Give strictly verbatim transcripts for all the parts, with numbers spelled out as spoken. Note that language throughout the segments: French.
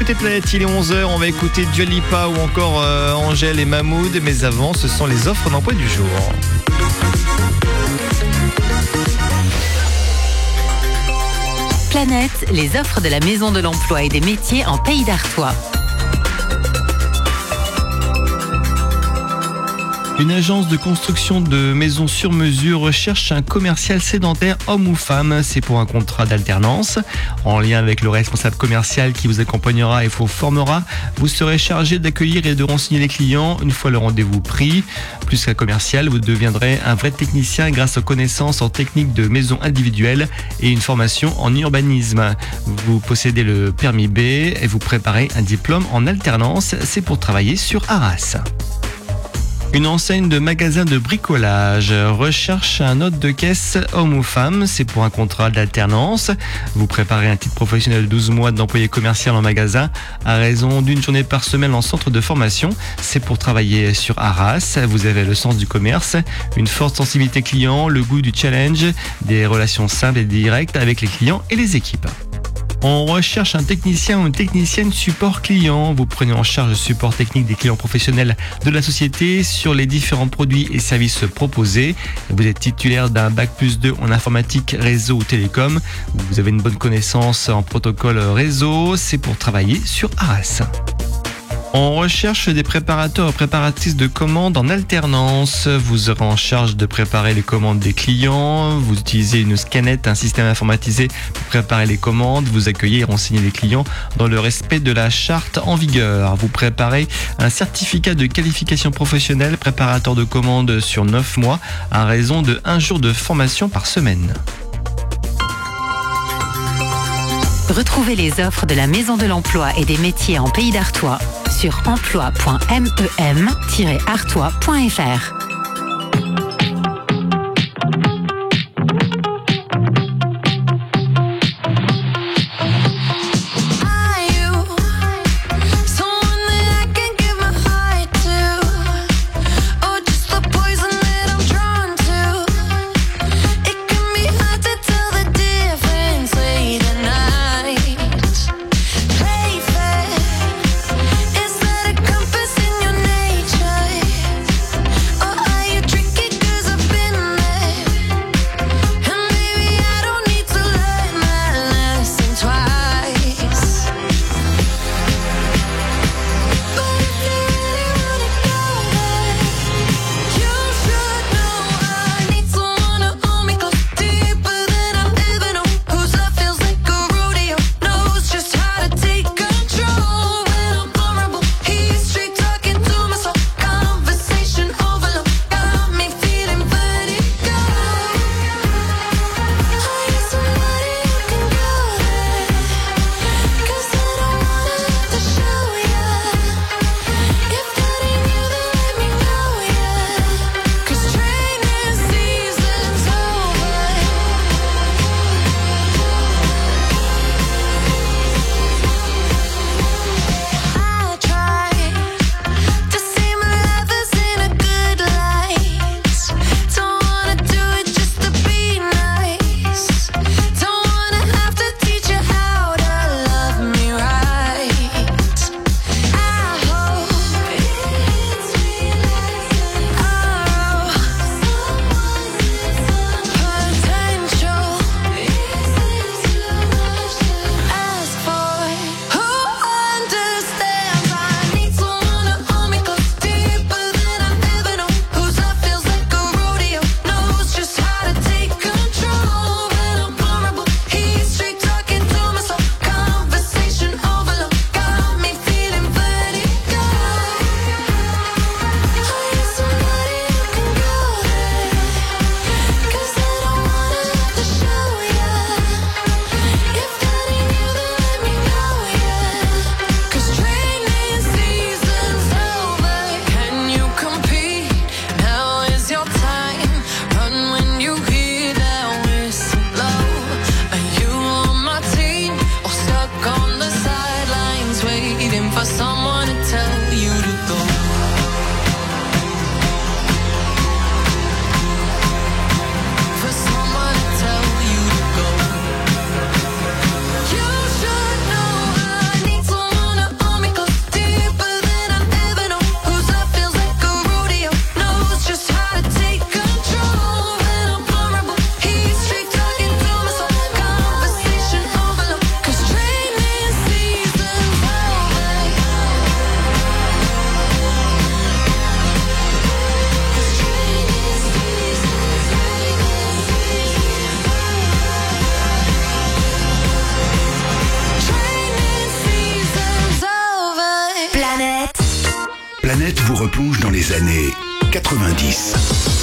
écoutez Planète, il est onze heures, on va écouter Dua Lipa ou encore euh, Angèle et Mahmoud, mais avant, ce sont les offres d'emploi du jour. Planète, les offres de la Maison de l'Emploi et des Métiers en Pays d'Artois. Une agence de construction de maisons sur mesure recherche un commercial sédentaire, homme ou femme. C'est pour un contrat d'alternance. En lien avec le responsable commercial qui vous accompagnera et vous formera, vous serez chargé d'accueillir et de renseigner les clients une fois le rendez-vous pris. Plus qu'un commercial, vous deviendrez un vrai technicien grâce aux connaissances en technique de maison individuelle et une formation en urbanisme. Vous possédez le permis B et vous préparez un diplôme en alternance. C'est pour travailler sur Arras. Une enseigne de magasin de bricolage recherche un hôte de caisse homme ou femme. C'est pour un contrat d'alternance. Vous préparez un titre professionnel de douze mois d'employé commercial en magasin à raison d'une journée par semaine en centre de formation. C'est pour travailler sur Arras. Vous avez le sens du commerce, une forte sensibilité client, le goût du challenge, des relations simples et directes avec les clients et les équipes. On recherche un technicien ou une technicienne support client. Vous prenez en charge le support technique des clients professionnels de la société sur les différents produits et services proposés. Vous êtes titulaire d'un bac plus deux en informatique, réseau ou télécom. Vous avez une bonne connaissance en protocole réseau. C'est pour travailler sur Arras. On recherche des préparateurs et préparatrices de commandes en alternance. Vous aurez en charge de préparer les commandes des clients. Vous utilisez une scanette, un système informatisé pour préparer les commandes. Vous accueillez et renseignez les clients dans le respect de la charte en vigueur. Vous préparez un certificat de qualification professionnelle préparateur de commandes sur neuf mois à raison de un jour de formation par semaine. Retrouvez les offres de la Maison de l'Emploi et des Métiers en Pays d'Artois sur emploi point mem tiret artois point fr. Oh vous replonge dans les années quatre-vingt-dix.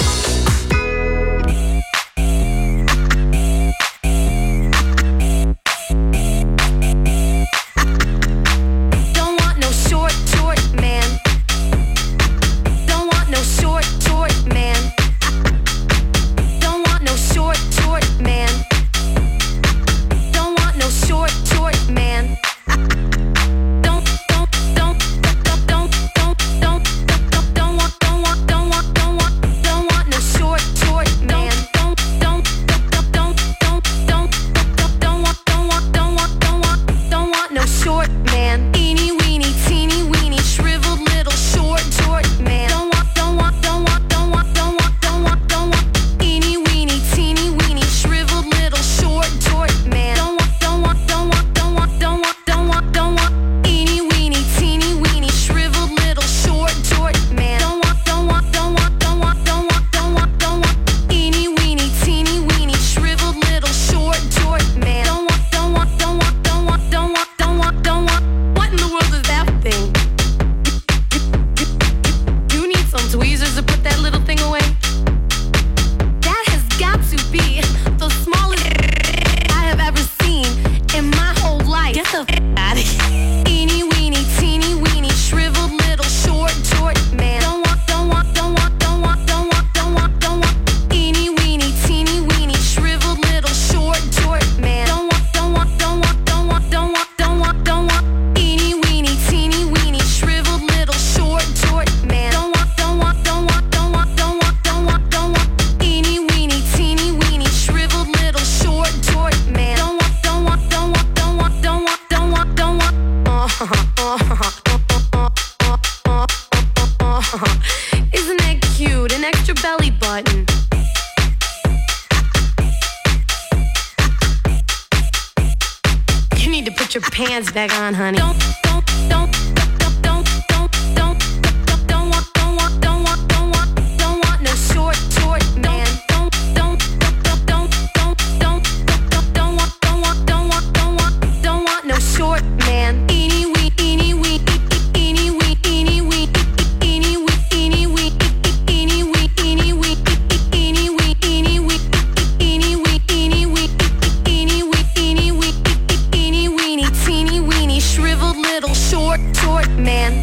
Back on, honey. Don't, don't, don't, don't, don't, don't, don't, don't want, don't want, don't want, don't want, don't want no short, short man. Don't, don't, don't, don't, don't, don't, don't, don't want, don't want, don't want, don't want, don't want no short man. Eeny wee, eeny wee, eeny wee, eeny wee, eeny wee, eeny wee, eeny wee, eeny wee, eeny wee, eeny wee, eeny wee, eeny wee, eeny wee, eeny wee, eeny weeny, teeny weeny, shriveled little short, short man.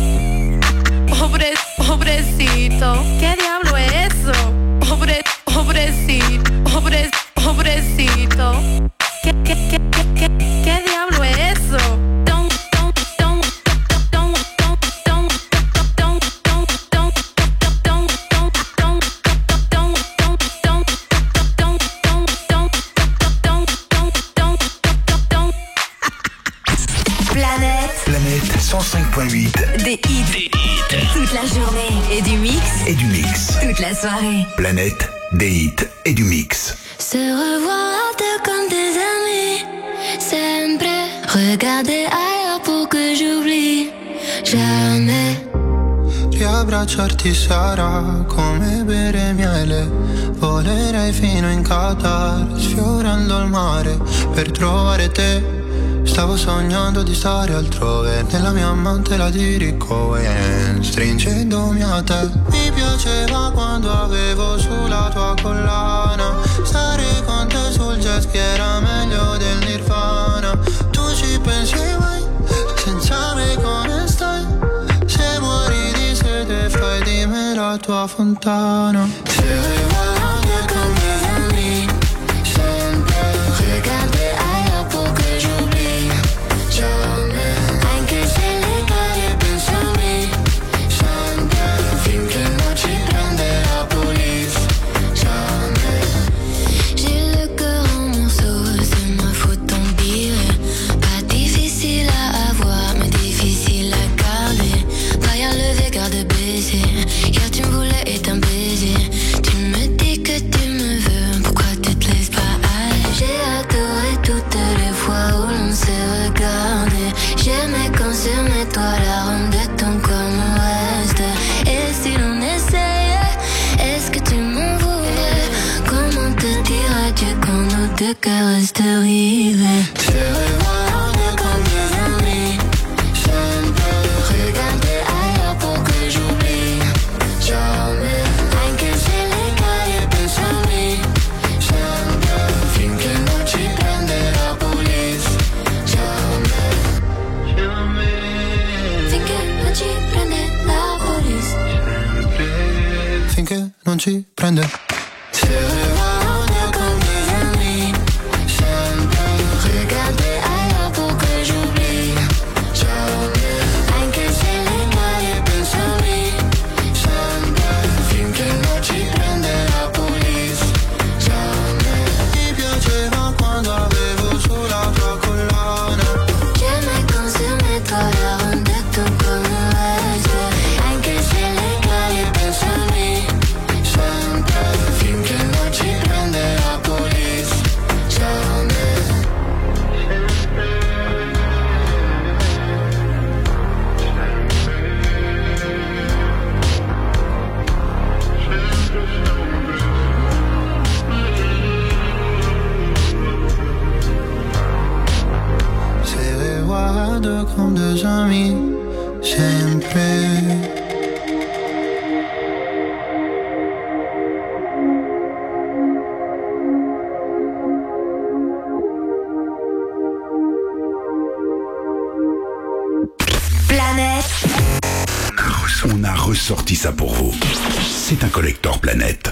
Pobre, pobrecito, ¿qué diablo es eso? Pobre, pobrecito, pobre, pobrecito, ¿qué, qué, qué, qué, qué, qué diablo es eso? Don't, don't, don't, don't, don't, don't, don't, don't, don't, don't, don't, Planète. Planète cent cinq point huit. Des hits. Des hits. Toute la journée. Et du mix. Et du mix. Toute la soirée. Planète, des hits et du mix. Se revoir à deux comme des amis. Sempre. Regarder ailleurs pour que j'oublie. Jamais. Riabbracciarti sarà come bere miele. Volerei fino in Qatar, sfiorando il mare per trovare te. Stavo sognando di stare altrove, nella mia mantela di Rick Owens, stringendomi a te. Mi piaceva quando avevo sulla tua collana, stare con te sul jet ski era meglio del Nirvana. Tu ci pensi mai, senza me come stai? Se muori di sete fai di me la tua fontana. Se regarder comme des amis, sempre regarder ailleurs pour que j'oublie. Jamais, anche se le cade penso a me, sempre, finché non ci prende la police. Jamais. J'ai le cœur en morceaux, c'est ma faute en pire. Pas difficile à avoir, mais difficile à garder. Pas à lever, garde baiser. Hier tu me voulais et un baiser. Tu me dis que tu me veux, pourquoi tu te laisses pas aller? J'ai adoré toutes les fois où l'on s'est regardé. J'aimais quand sur mes toits l'arôme de ton corps me reste. Et si l'on essayait, est-ce que tu m'en voudrais? Comment te dire adieu quand nos deux cœurs restent rivés? Se regarder comme des amis, sempre regarder ailleurs pour que j'oublie. prende. Se regarde comme des amis, sempre regarder ailleurs pour que j'oublie. Jamais, anche se le male pensami, sempre finché non ci prende la police. Jamais, mi piaceva quando avevo sulla tua collana. Che mi consume toda onda tu come resto, anche se le male pensami, sempre finché non ci prende la police. Jamais. Se regarde comme des amis, sempre. On a ressorti ça pour vous. C'est un collector Planète.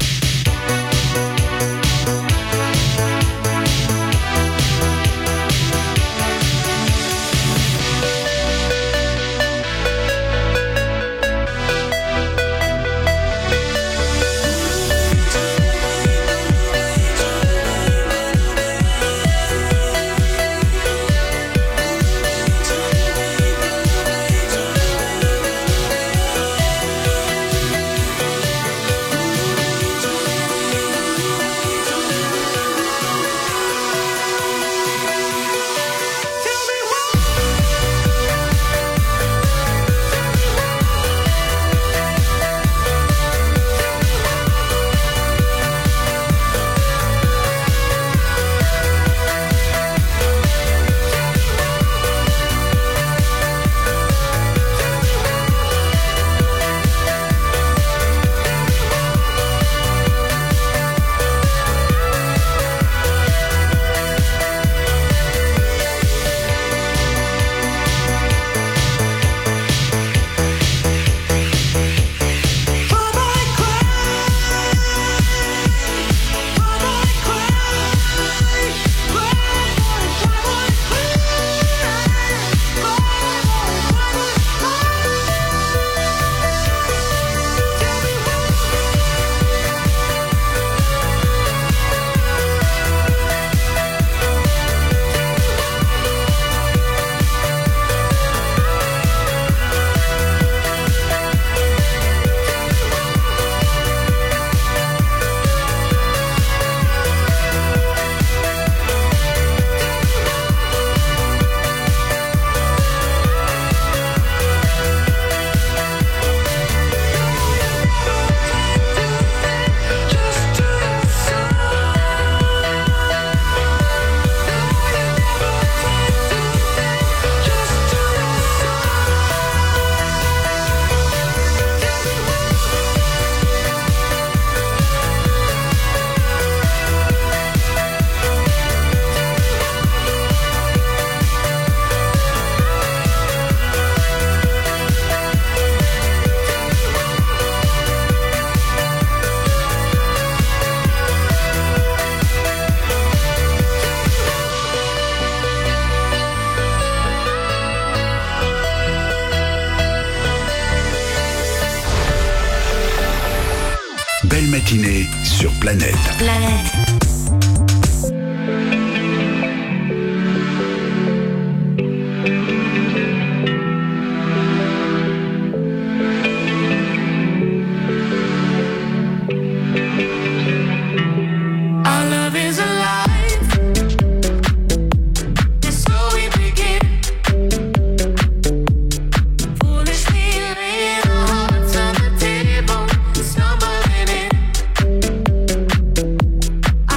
Belle matinée sur Planète. Planète. Our love is alive. It's so we begin. Foolishly laying our hearts on the table, stumbling in.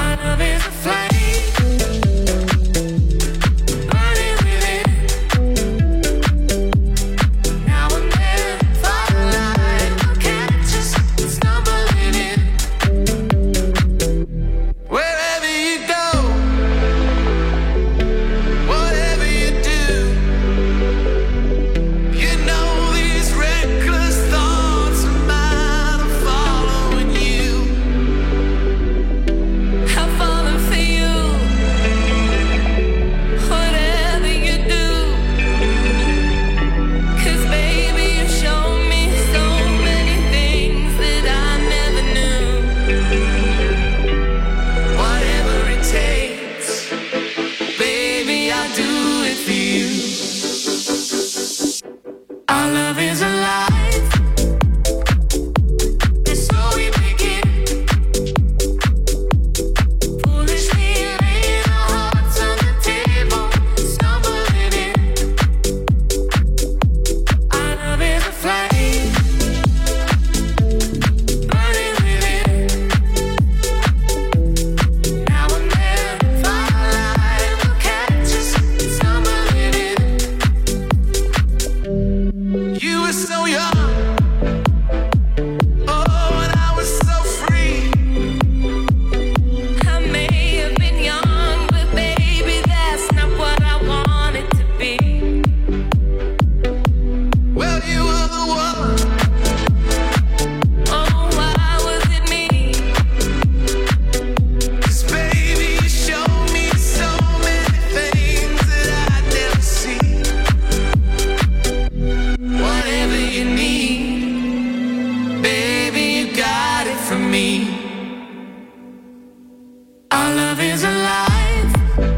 love is alive,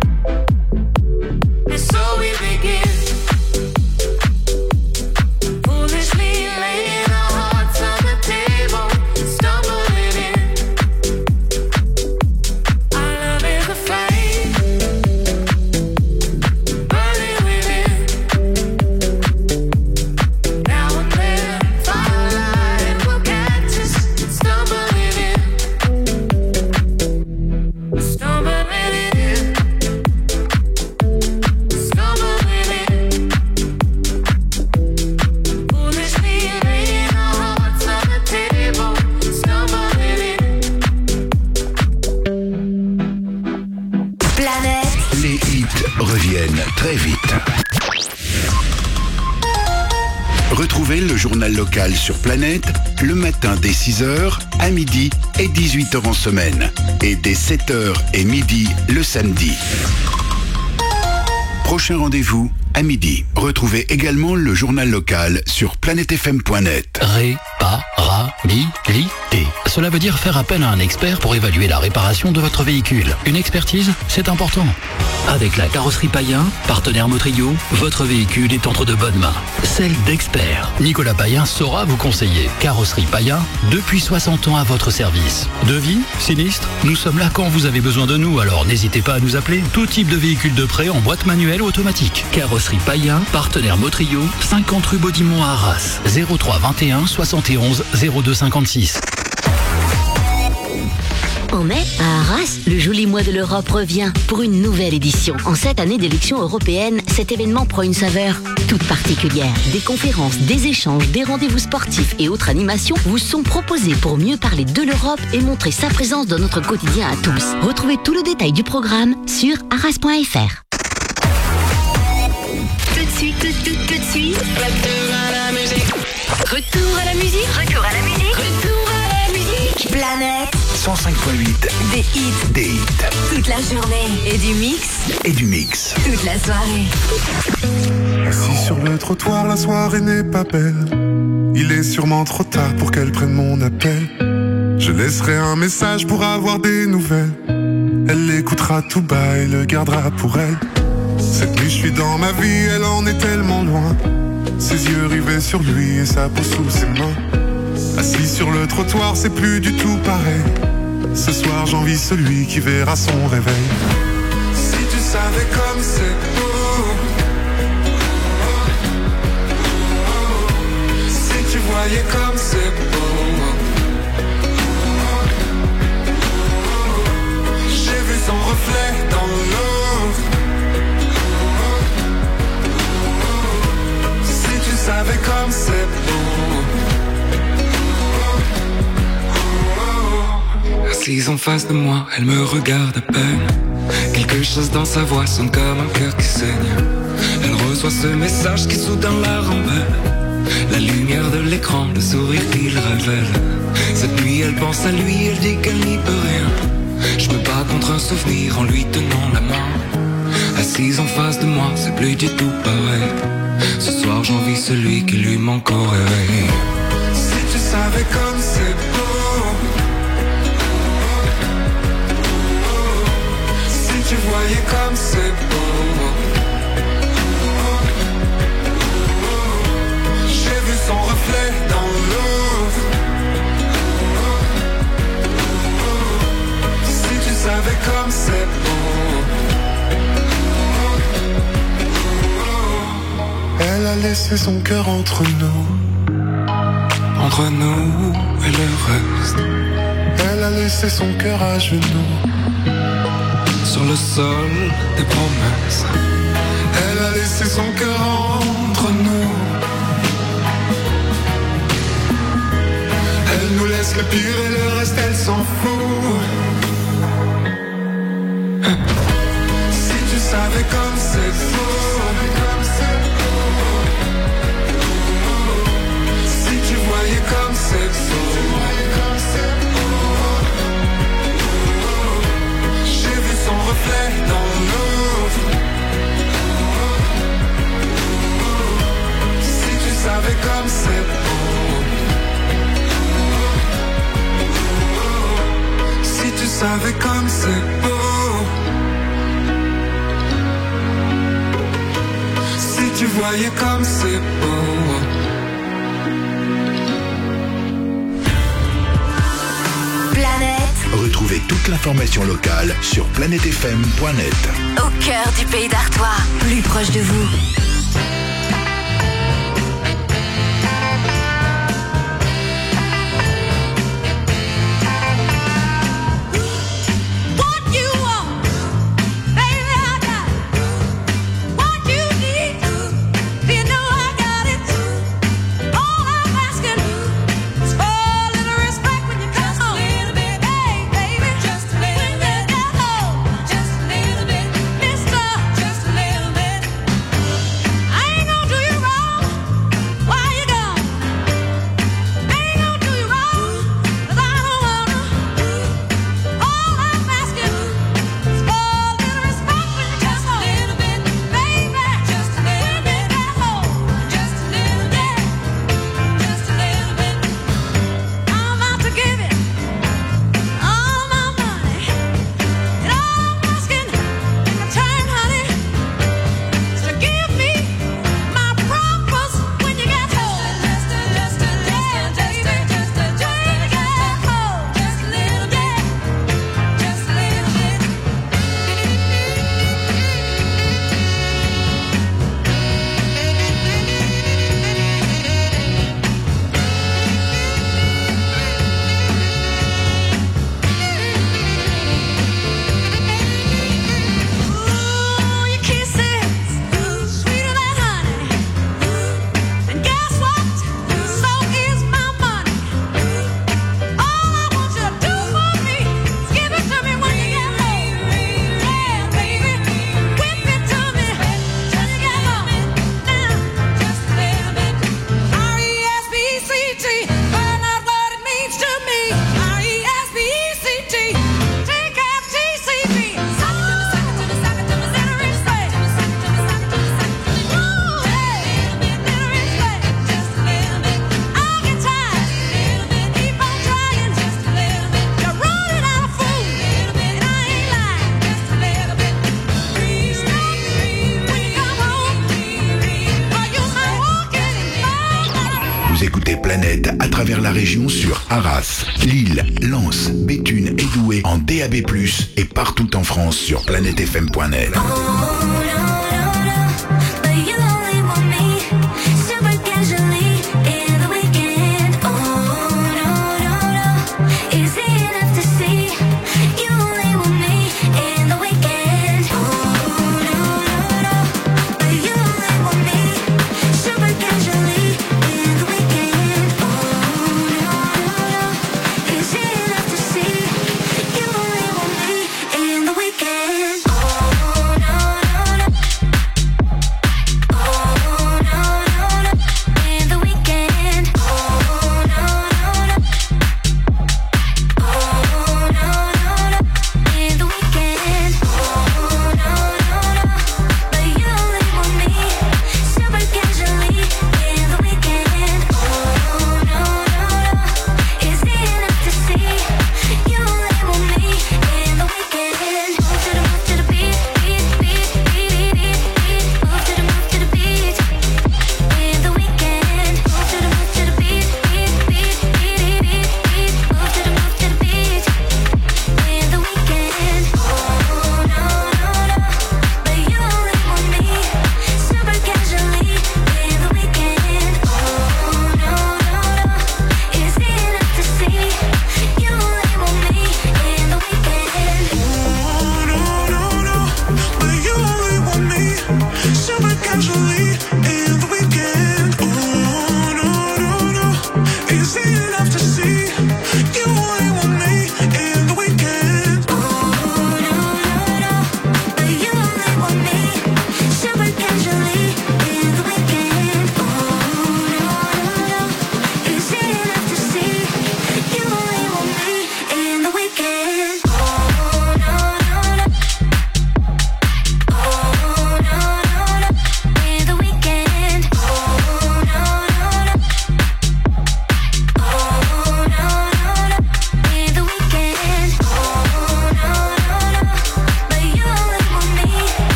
and so we begin. Foolishly laying our hearts on the table, stumbling in. Our love is a flame, burning within. Now and then, firelight will catch us, stumbling in, stumbling in, stumbling in. Foolishly laying our hearts on the table, stumbling in. Planète Les hits reviennent très vite. Retrouvez le journal local sur Planète le matin dès six heures, à midi et dix-huit heures en semaine. Et dès sept heures et midi le samedi. Prochain rendez-vous à midi. Retrouvez également le journal local sur planète f m point net. Réparabilité. Cela veut dire faire appel à un expert pour évaluer la réparation de votre véhicule. Une expertise, c'est important. Avec la carrosserie Payen, partenaire Motrio, votre véhicule est entre de bonnes mains. Celle d'experts. Nicolas Payen saura vous conseiller. Carrosserie Payen, depuis soixante ans à votre service. Devis, sinistre, nous sommes là quand vous avez besoin de nous, alors n'hésitez pas à nous appeler. Tout type de véhicule de prêt en boîte manuelle ou automatique. Carrosserie Payen, partenaire Motrio, cinquante rue Baudimont à Arras. zéro trois vingt et un soixante et onze zéro deux cinquante-six. En mai, à Arras, le joli mois de l'Europe revient pour une nouvelle édition. En cette année d'élection européenne, cet événement prend une saveur toute particulière. Des conférences, des échanges, des rendez-vous sportifs et autres animations vous sont proposés pour mieux parler de l'Europe et montrer sa présence dans notre quotidien à tous. Retrouvez tout le détail du programme sur arras point f r. Tout de suite, tout, tout, tout de suite. Retour à la musique. Retour à la musique. Retour à la musique. Retour à la musique. Planète. cent cinq virgule huit. Des hits. Des hits. Toute la journée. Et du mix. Et du mix. Toute la soirée. Assis sur le trottoir, la soirée n'est pas belle. Il est sûrement trop tard pour qu'elle prenne mon appel. Je laisserai un message pour avoir des nouvelles. Elle l'écoutera tout bas et le gardera pour elle. Cette nuit je suis dans ma vie, elle en est tellement loin. Ses yeux rivés sur lui et sa peau sous ses mains. Assis sur le trottoir, c'est plus du tout pareil. Ce soir j'envie celui qui verra son réveil. Si tu savais comme c'est beau, si tu voyais comme c'est beau. J'ai vu son reflet dans l'eau. Si tu savais comme c'est beau. Assise en face de moi, elle me regarde à peine. Quelque chose dans sa voix sonne comme un cœur qui saigne. Elle reçoit ce message qui soudain la rembelle. La lumière de l'écran, le sourire qu'il révèle. Cette nuit elle pense à lui, elle dit qu'elle n'y peut rien. Je me bats contre un souvenir en lui tenant la main. Assise en face de moi, c'est plus du tout pareil. Ce soir j'envie celui qui lui manque au réveil. Si tu savais comme c'est beau. Si tu voyais comme c'est beau. J'ai vu son reflet dans l'eau. Si tu savais comme c'est beau. Elle a laissé son cœur entre nous. Entre nous et le reste. Elle a laissé son cœur à genoux. Sur le sol des promesses. Elle a laissé son cœur entre nous. Elle nous laisse le pire et le reste elle s'en fout. Si tu savais comme c'est faux. Si tu voyais comme c'est faux. J'ai vu son reflet dans l'eau. Si tu savais comme c'est beau. Si tu savais comme c'est beau. tu voyais comme c'est beau. Planète Retrouvez toute l'information locale sur planète f m point net. au cœur du pays d'Artois, plus proche de vous. What you want, baby, I got it. What you need, you know I got it. All I'm asking is for a little respect when you come home. Just a little bit, hey, baby, just a little bit. Just a little bit, mister, just a little bit. I ain't gonna do you wrong while you're gone. I ain't gonna do you wrong 'cause I don't wanna. All I'm asking is for a little respect when you come home. Just a little bit, baby, just a little bit at home. Just a little bit, just a little bit. I'm about to give it all my money, and all I'm asking in return, honey, is to give me my promise when you get home. Just a, just a, just a, just a, just a, just a, when you get home. Just a little bit, just a little bit. Ooh, your kisses, sweeter than honey. And guess what? So is my money. All I want you to do for me is give it to me when you get home. Yeah, baby, whip it to me when you get home. Now, just a little bit. R E S P E C T, find out what it means to me. R E S P E C T, take F T C B. Suck it to me, suck it to me, suck it to me, in a rich way. Suck it to me, suck it to me, suck it to me. Ooh, hey, in a rich way. Just a little bit. I'll get tired. Little bit. Keep on trying. Just a little bit. You're running out of food. Little bit. And I ain't lying. Just a little bit. Please don't leave when you come home. Or you might walk in and Vous écoutez Planète à travers la région sur Arras, Lille, Lens, Béthune et Douai en D A B plus, et partout en France sur planète f m point net. But you only want me super casually in the weekend. Oh no no no, is it enough to see you only want me in the weekend? Oh no no no, but you only want me super casually in the weekend. Oh no no no, is it enough to see you only want me in the weekend? Oh no no no.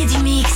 Mehdi Mix.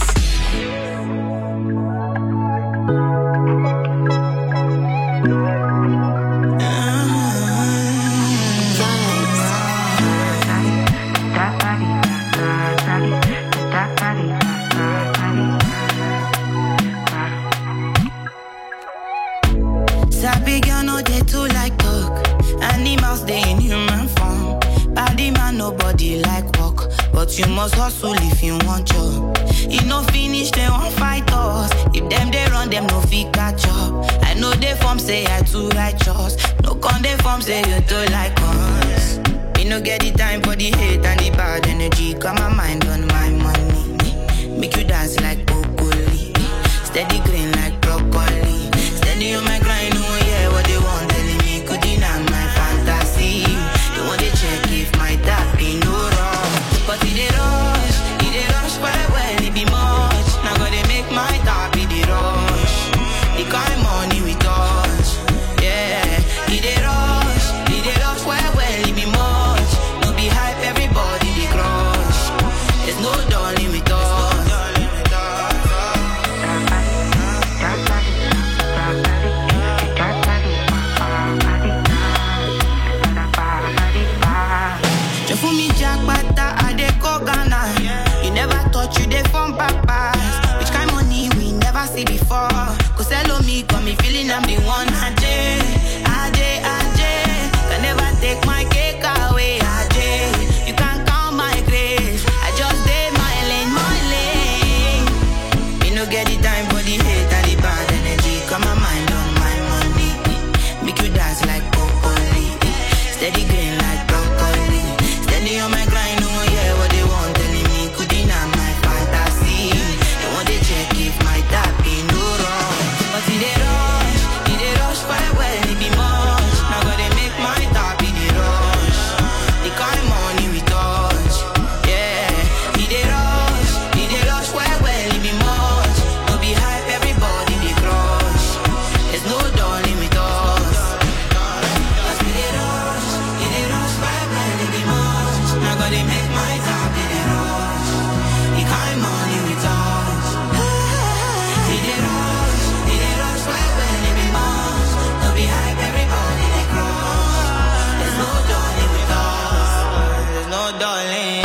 Sabi girl no dey too like talk. Animals dey in human form. Body man nobody like work, but you must hustle if you want job. E no finish they won't fight us. If them they run them no fit catch up. I know they form say I too righteous. No con they form say you too like us. Me no get the time for the hate and the bad energy. Got my mind on my money. Make you dance like broccoli. Steady green like broccoli. Steady on my grind, oh yeah, what they want telling me could deny my fantasy. They want to check if my tap be no wrong. But it dey rush, it dey rush well well, it be much. Now gotta make my tap be the rush. The kind money we touch, yeah. It dey rush, it dey rush well well, it be much. No be hype, everybody they crush. There's no darling with us. For me, Jack Bata, I dey go Ghana. You never thought you dey from papas. Which kind money we never see before? Cause hello me, got me feeling I'm the one. Ajay, Ajay, Ajay. Can never take my cake away. Ajay, you can't count my grace. I just did my lane, my lane. Me no get the time for the hate and the bad energy. Got my mind on my money. Make you dance like broccoli. Steady green like broccoli. Steady on my grind, oh yeah, what they want telling me could deny my fantasy. They want to check if my tap be no wrong. But it dey rush, it dey rush quite well, it be much. Now gotta make my tap be the rush. The kind money we touch, yeah. It dey rush, it dey rush quite well, it be much. No be hype, everybody they crush. There's no darling with us. Cause it dey rush, it dey rush quite well, it be much. Now gotta make my top be the rush. The kind money we touch. It dey rush, it dey rush well well, it be much. No be hype, everybody they crush. There's no darling with us. There's no darling.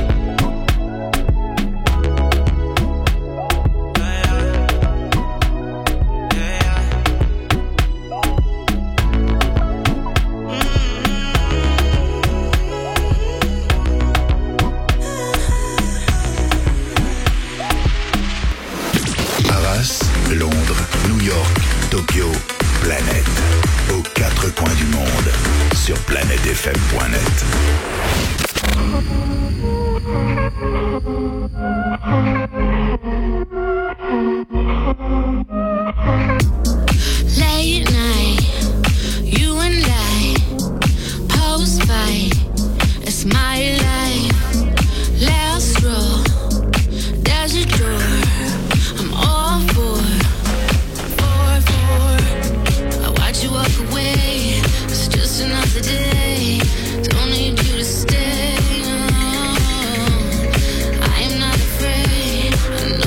Arras, Londres, New York, Tokyo, Planète. Aux quatre coins du monde. Sur planète f m point net. Late night, you and I, post fight, it's my life. Last row, there's a door, I'm all for, for, for. I watch you walk away, it's just another day. Don't need you to stay. I am not afraid.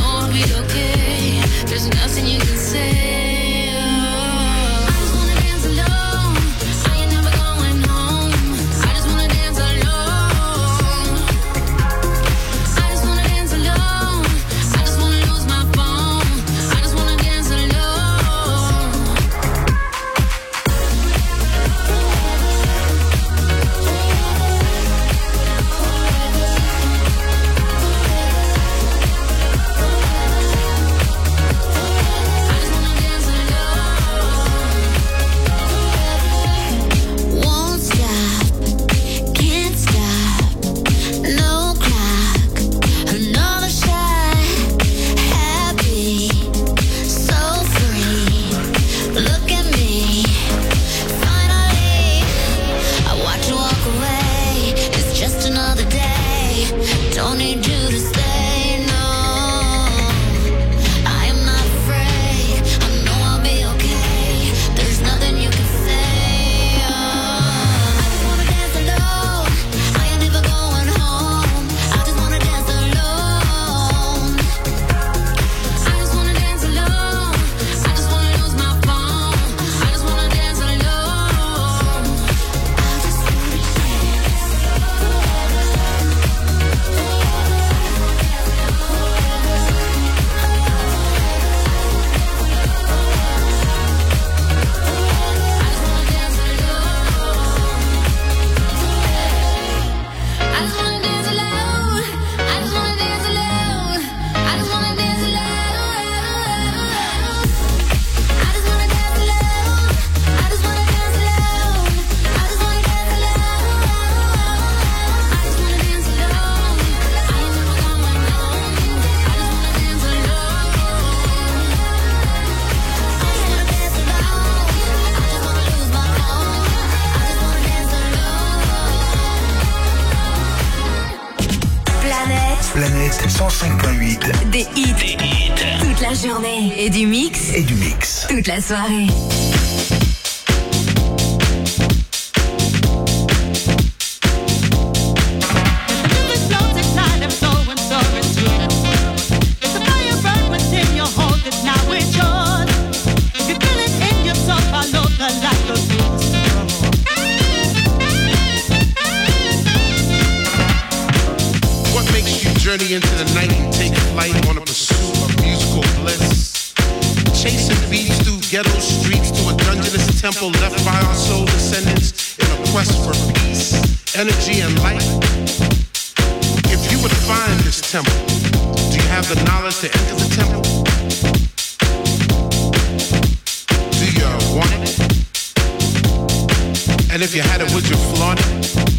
huit. Des hits. Des hits. Toute la journée. Et du mix. Et du mix. Toute la soirée. Journey into the night and take flight on a pursuit of musical bliss. Chasing beats through ghetto streets to a dungeonous temple left by our soul descendants in a quest for peace, energy, and light. If you would find this temple, do you have the knowledge to enter the temple? Do you want it? And if you had it, would you flaunt it?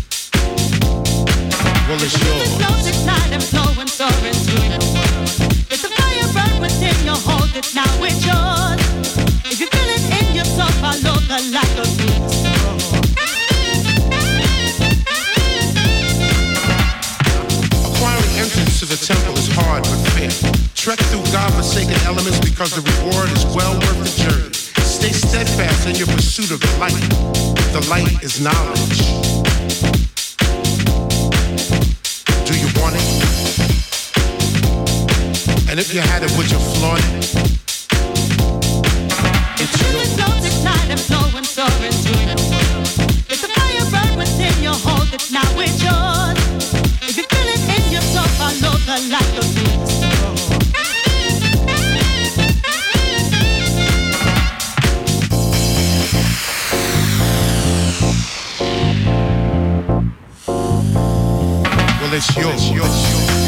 Well, it's yours. And flowing, soaring through the world. Let the fire burn within you, hold it, now it's yours. If you feel it in your soul, follow the light of roots. Acquiring entrance to the temple is hard but fair. Trek through God-forsaken elements because the reward is well worth the journey. Stay steadfast in your pursuit of the light. The light is knowledge. Do you want it? And if you had it, would you flaunt it? It's yours. And flowing, soaring through the world. Let the fire burn within you, hold it, now it's yours. If you feel it in your soul, follow the light of roots. Well, it's yours. It's yours.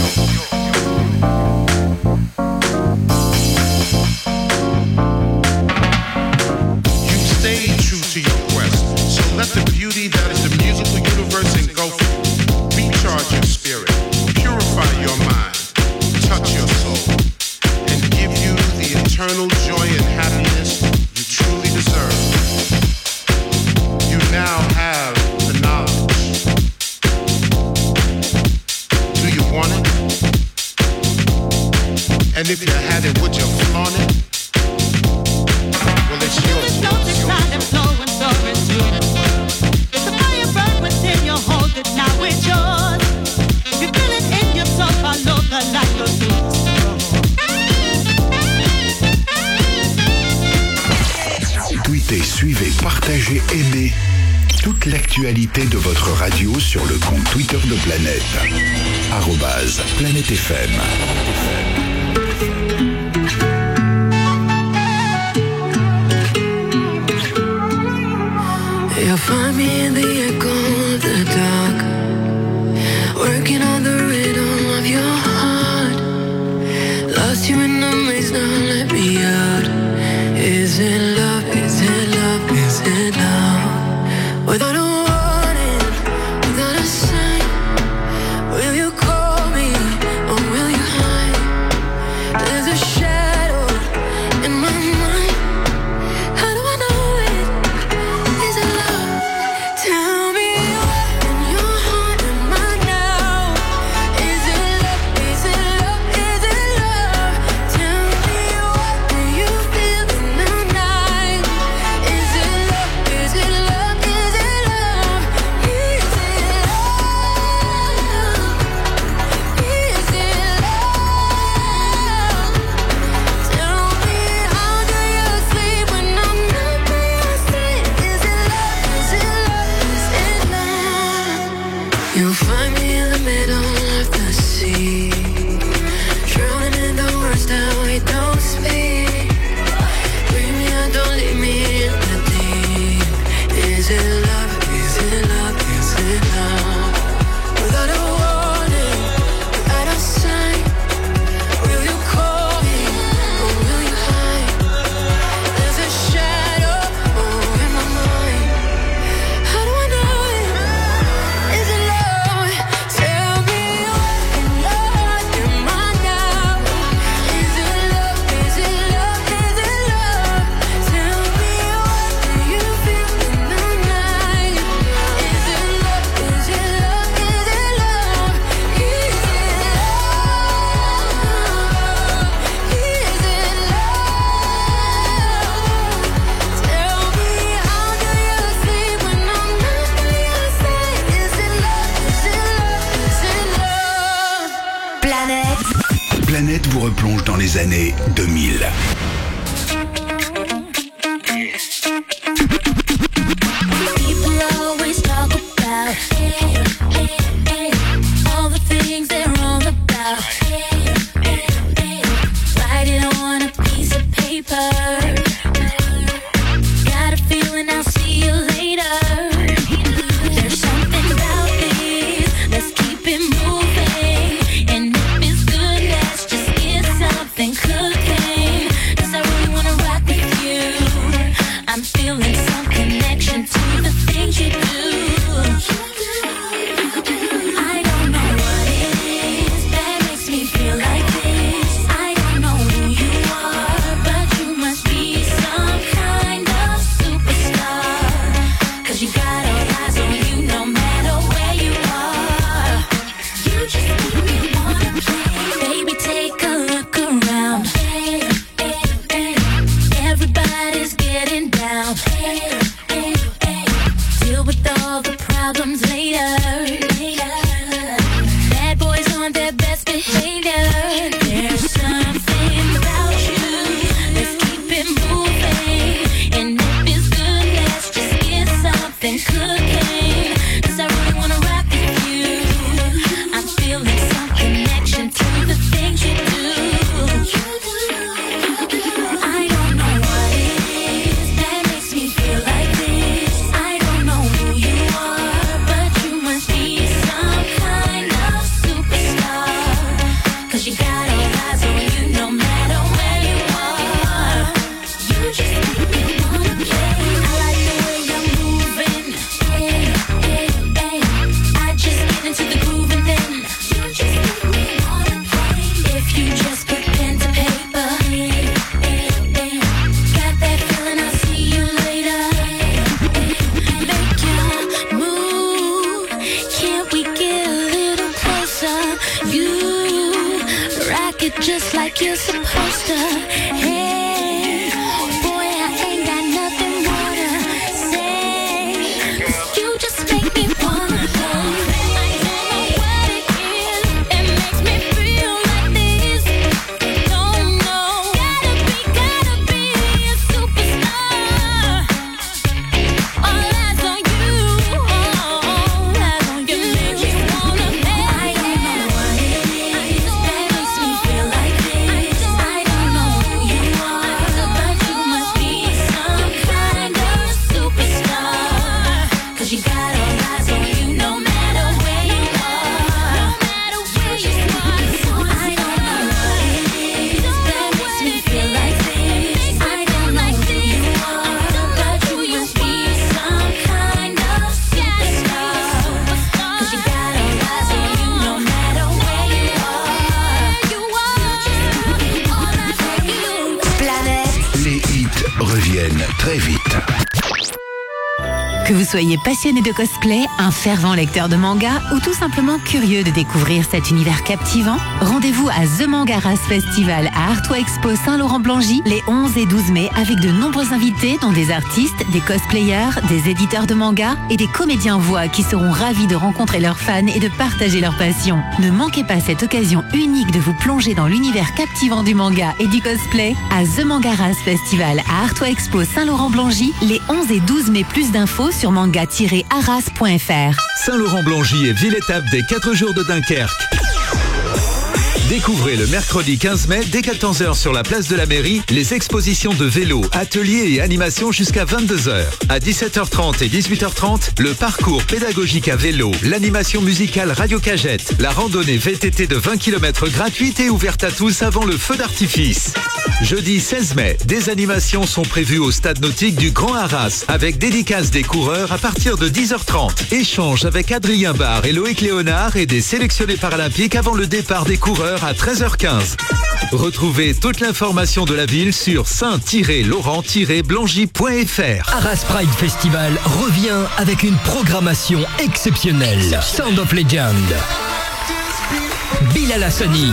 You stayed true to your quest, so let the beauty that is the musical universe engulf you. Recharge your spirit, purify your mind, touch your soul, and give you the eternal joy and happiness you truly deserve. You now have the knowledge. Do you want it? And if you had it, would you flaunt it? Well, it's yours. And flowing, soaring through the world. Let the fire burn within you, hold it, now it's yours. If you feel it in your soul, follow the light of roots. Tweetez, suivez, partagez, aimez toute l'actualité de votre radio sur le compte Twitter de Planète. arobase Planète F M. You'll find me in the echo of the dark, working on the rhythm of your heart. Lost you in the maze, now let me out. Is it love? Is it love? Is it love? Without a warning, without a sign, will you call me or will you hide? There's a shadow in my mind. How do I know it? Is it love? Tell me what in your heart am I now? Is it love? Is it love? Is it love? Tell me what do you feel in the night? Is it love? Is it love? Is it love? Is it love? Is it love? dans les années deux mille. People always talk about all the things they're wrong about. Write it on a piece of paper. Got a feeling I'll see you later. There's something about this. Let's keep it moving. And if it's good, let's just get something cooking. 'Cause I really wanna rock with you. I'm feeling some connection to the things you do. I don't know what it is that makes me feel like this. I don't know who you are, but you must be some kind of superstar. 'Cause you got all eyes on you no matter where you are. You just make me wanna play. Baby, take a look around. Everybody's getting down. Deal with all the problems later. Bad boys on their best behavior. There's something about you. Let's keep it moving. And if it's good, let's just get something cooking. 'Cause I really wanna rock with you. I'm feeling some connection to the things you do. I don't know what it is that makes me feel like this. I don't know who you are, but you must be some kind of superstar. 'Cause you got all eyes on you no matter where you are. You just make me wanna play. I like the way you're moving. Hey, hey, hey. I just get into the groove and then you just make me wanna play. If you just put pen to paper. Hey, hey, hey. Got that feeling I'll see you later. Make your move. Can't we get a little closer? You rock it just like you're supposed to. Hey, boy, I ain't got nothing more to say. 'Cause you just make me wanna go. I don't know what it is. It makes me feel like this. Don't know. Gotta be, gotta be a superstar. All eyes on you. All eyes on you. Make me wanna play. I don't know what it is that makes me feel like this. I don't know who you are, but you must be some kind of superstar. 'Cause you got all eyes on you no matter where you are. No matter where you are. I don't know what it is that makes me feel like this. I don't know who you are, but you must be some kind of superstar. 'Cause you got all eyes on you no matter where you are. You are all eyes on you. Planète. Les hits reviennent très vite. Que vous soyez passionné de cosplay, un fervent lecteur de manga ou tout simplement curieux de découvrir cet univers captivant, rendez-vous à The Mangaras Festival à Artois Expo Saint-Laurent-Blangy les onze et douze mai avec de nombreux invités dont des artistes, des cosplayers, des éditeurs de manga et des comédiens voix qui seront ravis de rencontrer leurs fans et de partager leur passion. Ne manquez pas cette occasion unique de vous plonger dans l'univers captivant du manga et du cosplay à The Mangaras Festival à Artois Expo Saint-Laurent-Blangy les onze et douze mai. Plus d'infos sur manga tiret arras point f r. Saint-Laurent-Blangy est ville-étape des quatre jours de Dunkerque. Découvrez le mercredi quinze mai dès quatorze heures sur la place de la mairie les expositions de vélo, ateliers et animations jusqu'à vingt-deux heures. À dix-sept heures trente et dix-huit heures trente, le parcours pédagogique à vélo, l'animation musicale Radio Cagette, la randonnée V T T de vingt kilomètres gratuite et ouverte à tous avant le feu d'artifice. Jeudi seize mai, des animations sont prévues au stade nautique du Grand Arras avec dédicace des coureurs à partir de dix heures trente. Échange avec Adrien Barre et Loïc Léonard et des sélectionnés paralympiques avant le départ des coureurs à treize heures quinze. Retrouvez toute l'information de la ville sur saint laurent blangy point f r. Arras Pride Festival revient avec une programmation exceptionnelle. Sound of Legend, Bilal Hassani,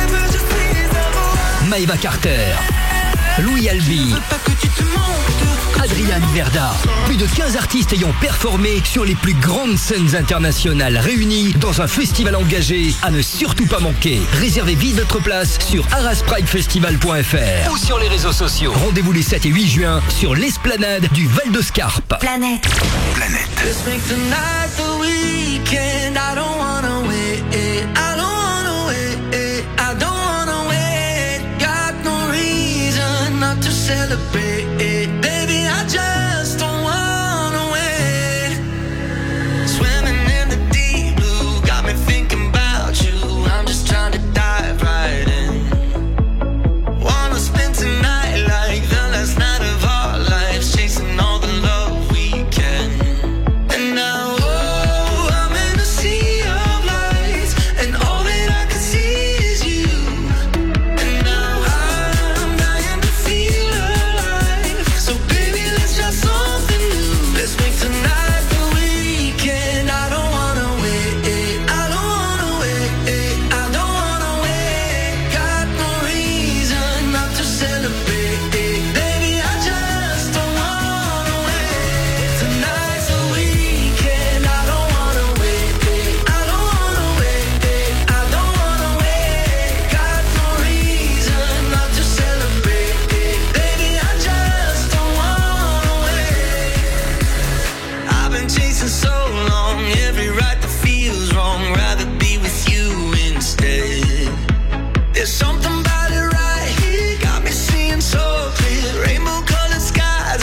Maeva Carter, Louis Albi, Adrian Verda. Plus de quinze artistes ayant performé sur les plus grandes scènes internationales réunies dans un festival engagé à ne surtout pas manquer. Réservez vite votre place sur arras pride festival point f r ou sur les réseaux sociaux. Rendez-vous les sept et huit juin sur l'esplanade du Val de Scarpe. Planète. Planète. Let's make tonight the weekend. I don't wanna wait. I don't wanna wait. I don't wanna wait. Got no reason not to celebrate. Baby, I just don't wanna wait. Swimming in the deep blue got me thinking about you. I'm just trying to dive right in. Wanna spend tonight like the last night of our lives, chasing all the love we can. And now, oh, I'm in a sea of lights, and all that I can see is you. And now I'm dying to feel alive. So baby, let's try something new. Let's make tonight the weekend. I don't wanna wait. I don't wanna wait. I don't wanna wait. Got no reason not to celebrate. Baby, I just don't wanna wait. Tonight's the weekend. I don't wanna wait. I don't wanna wait. I don't wanna wait. Got no reason not to celebrate. Baby, I just don't wanna wait. I've been chasing so long, every right that feels wrong. Rather be with you instead. There's something about it right here, got me seeing so clear. Rainbow colored skies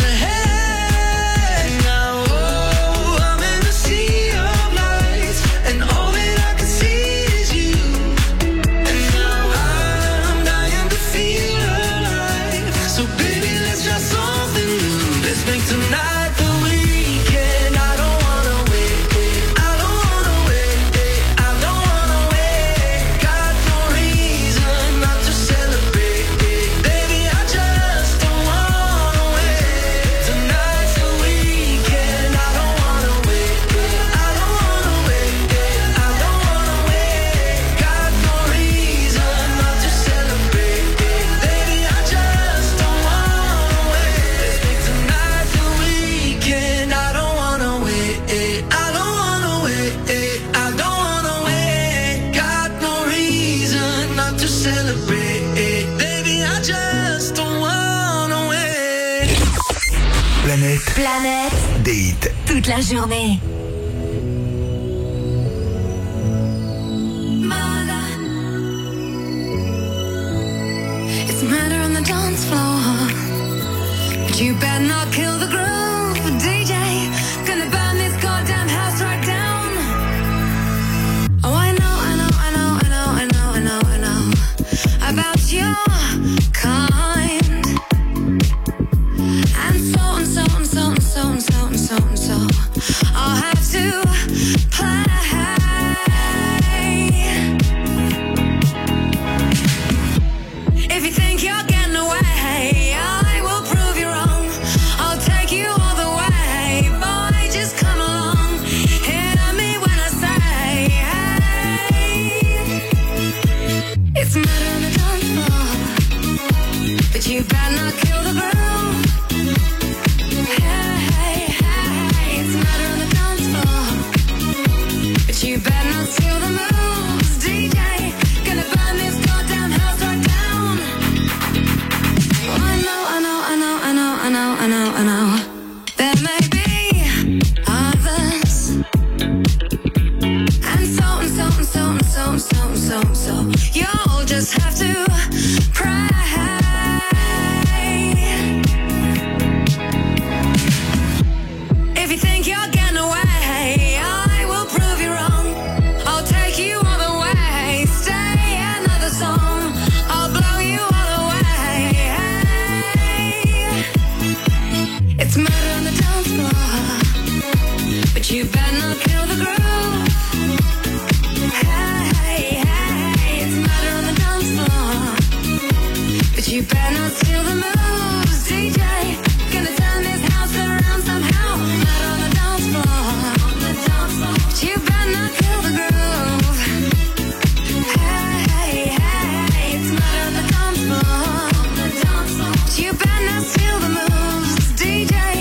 ahead. Now, oh, I'm in a sea of lights, and all that I can see is you. And now I'm dying to feel alive. So baby, let's try something new. Let's make tonight the weekend. I don't wanna wait. I don't wanna wait. I don't wanna wait. Got no reason not to celebrate. Baby, I just don't wanna wait. Tonight's the weekend. I don't wanna wait. I don't wanna wait. I don't wanna wait. Got no reason not to celebrate. Baby, I just don't wanna wait. Let's make tonight the weekend. I don't wanna wait. I don't wanna wait. I don't wanna wait. Got no reason not to celebrate. Baby, I just don't wanna wait. Planète. Planète. Des hits. Toute la journée. It's murder on the dance floor, but you better not kill the groove, D J. Gonna burn this goddamn house right down. Oh, I know, I know, I know, I know, I know, I know, I know about your kind. And so and so and so and so and so and so and so I'll have to play. If you think you're getting away, I will prove you wrong. I'll take you all the way. Boy, just come along. Hear me when I say, hey. It's murder on the dance floor, but you better not kill the groove. Hey, hey, hey. It's murder on the dance floor, but you better not steal the moves, D J. Gonna burn this goddamn house right down. Oh, I know, I know, I know, I know, I know, I know, I know. There may be others, and so and so and so and so and so and so and so. You'll just have to pray. If you think you're getting away, I will prove you wrong. I'll take you all the way. Stay another song. I'll blow you all away. Hey. It's murder on the dance floor, but you better not kill the groove. Hey, hey, hey. It's murder on the dance floor, but you better not steal the moves, D J. Gonna turn this house around somehow. Murder on the dance floor, on the dance floor, but you better not kill the groove. Hey, hey, hey. It's murder on the dance floor, on the dance floor, but you better not steal the moves, D J.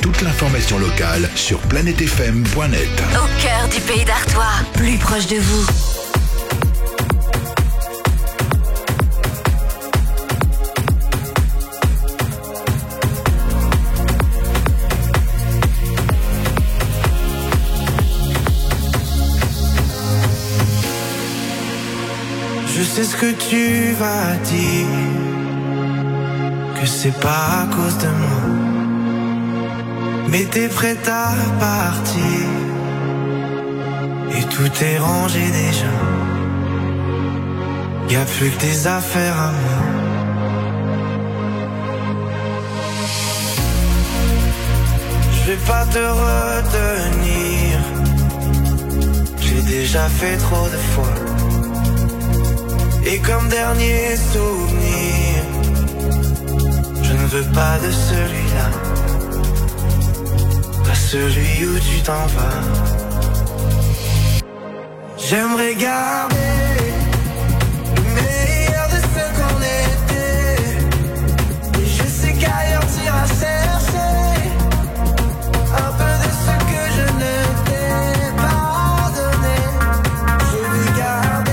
toute l'information locale sur planète f m point net. Au cœur du pays d'Artois, plus proche de vous. Je sais ce que tu vas dire, que c'est pas à cause de moi, mais t'es prête à partir, et tout est rangé déjà. Y'a plus que tes affaires à moi. Je vais pas te retenir, j'ai déjà fait trop de fois. Et comme dernier souvenir, je ne veux pas de celui-là, pas celui où tu t'en vas. J'aimerais garder le meilleur de ce qu'on était, et je sais qu'ailleurs t'iras chercher un peu de ce que je ne t'ai pas donné. Je veux garder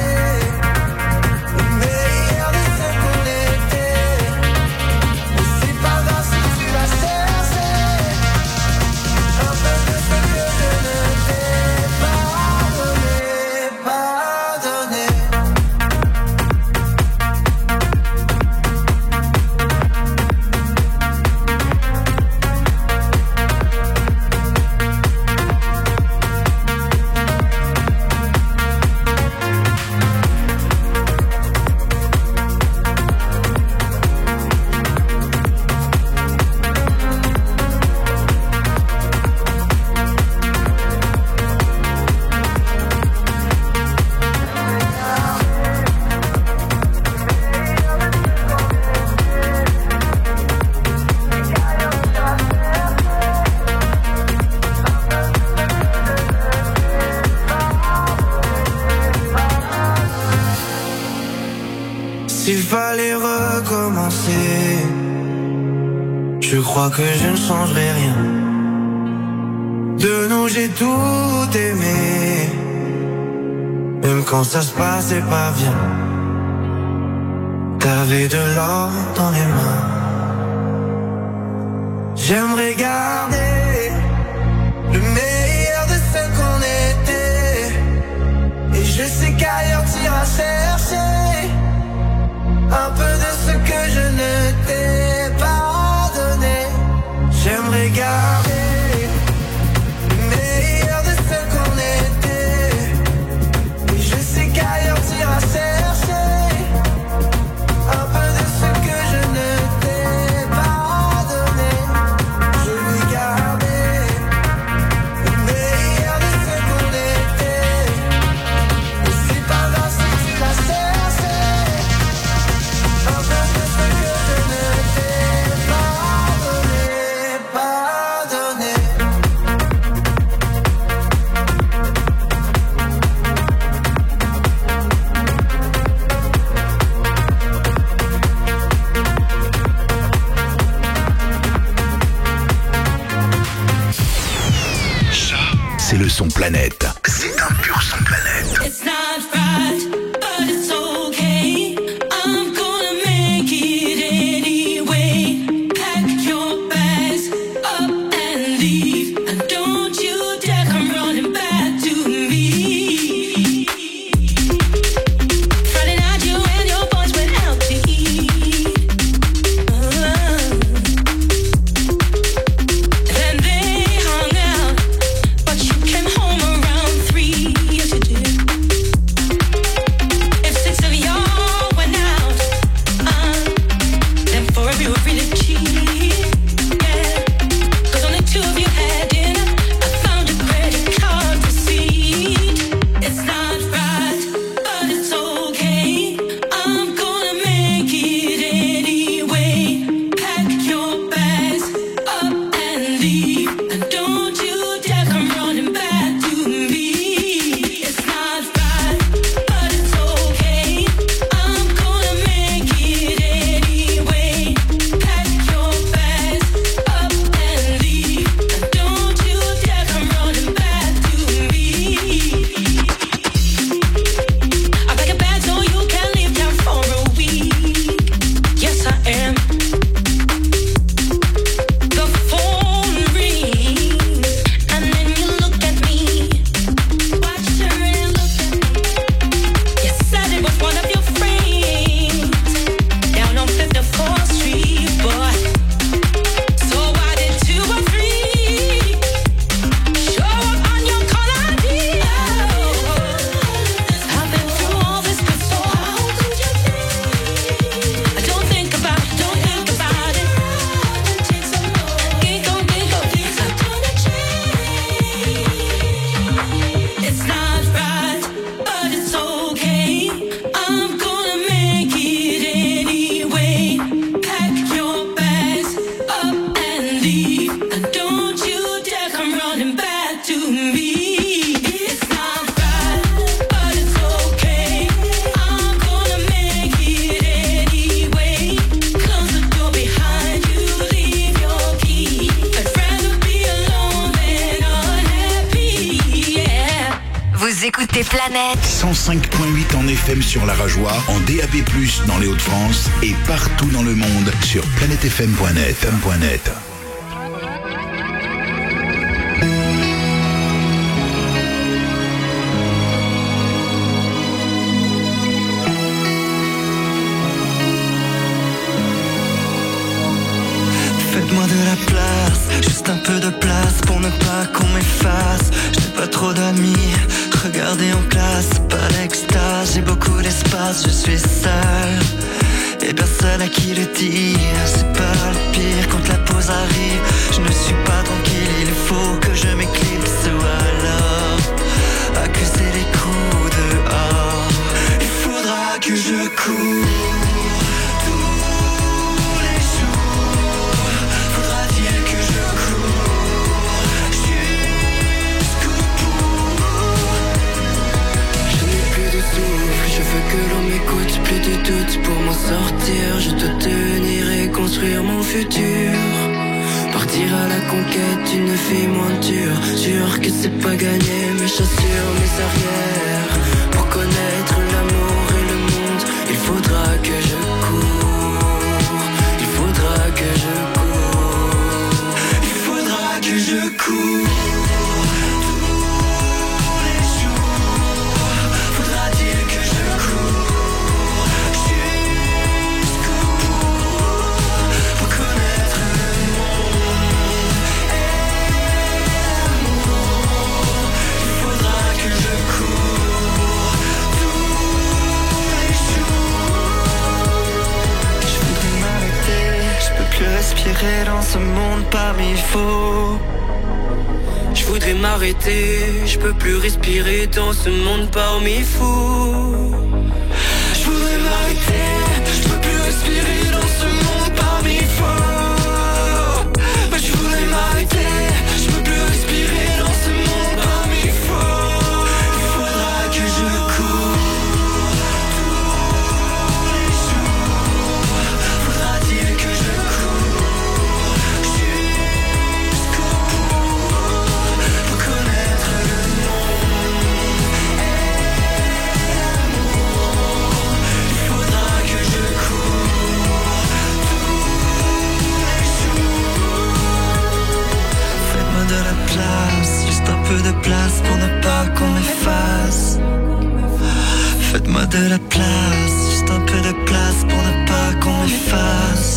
je crois que je ne changerai rien. De nous j'ai tout aimé, même quand ça se passait pas bien. T'avais de l'or dans les mains. J'aimerais garder le meilleur de ce qu'on était, et je sais qu'ailleurs t'iras chercher un peu de ce que je ne t'ai pas donné. J'aimerais garder le meilleur de ce qu'on était, et je sais qu'ailleurs t'iras chercher un peu de ce que je ne t'ai pas donné. Je veux garder le meilleur de ce qu'on était, et c'est pas grave si tu l'as cherché un peu de ce que je ne t'ai pas donné, pas donné. Ça, c'est le son planète. C'est un pur son planète. It's not right, but it's okay. I'm gonna make it anyway. Pack your bags up and leave, and don't you dare come running back to me. Friday night you and your boys went out to eat. Then they hung out, but you came home around three. Yes you did. Écoutez Planète. cent cinq virgule huit en F M sur la Rajoie, en D A B plus, dans les Hauts-de-France et partout dans le monde sur planète f m point net. Faites-moi de la place, juste un peu de place pour ne pas qu'on m'efface. Je n'ai pas trop d'amis, regardez en classe, pas l'extase. J'ai beaucoup d'espace, je suis seul, et personne à qui le dire. C'est pas le pire quand la pause arrive, je ne suis pas tranquille. Il faut que je m'éclipse ou alors accuser les coups dehors. Il faudra que je cours que l'on m'écoute, plus de doute pour m'en sortir. Je dois tenir et construire mon futur. Partir à la conquête d'une vie moins dure. Sûr que c'est pas gagné, mes chaussures, mes arrières. Pour connaître l'amour et le monde, il faudra que je cours. Il faudra que je cours. Il faudra que je cours. Respirer dans ce monde parmi faux. Je voudrais m'arrêter, je peux plus respirer dans ce monde parmi fous. Je voudrais m'arrêter, je peux plus respirer dans ce monde parmi faux. Mais je voudrais m'arrêter, je peux plus respirer dans ce monde parmi faux. Il faudra que je cours. Juste un peu de place pour ne pas qu'on m'efface. Faites-moi de la place.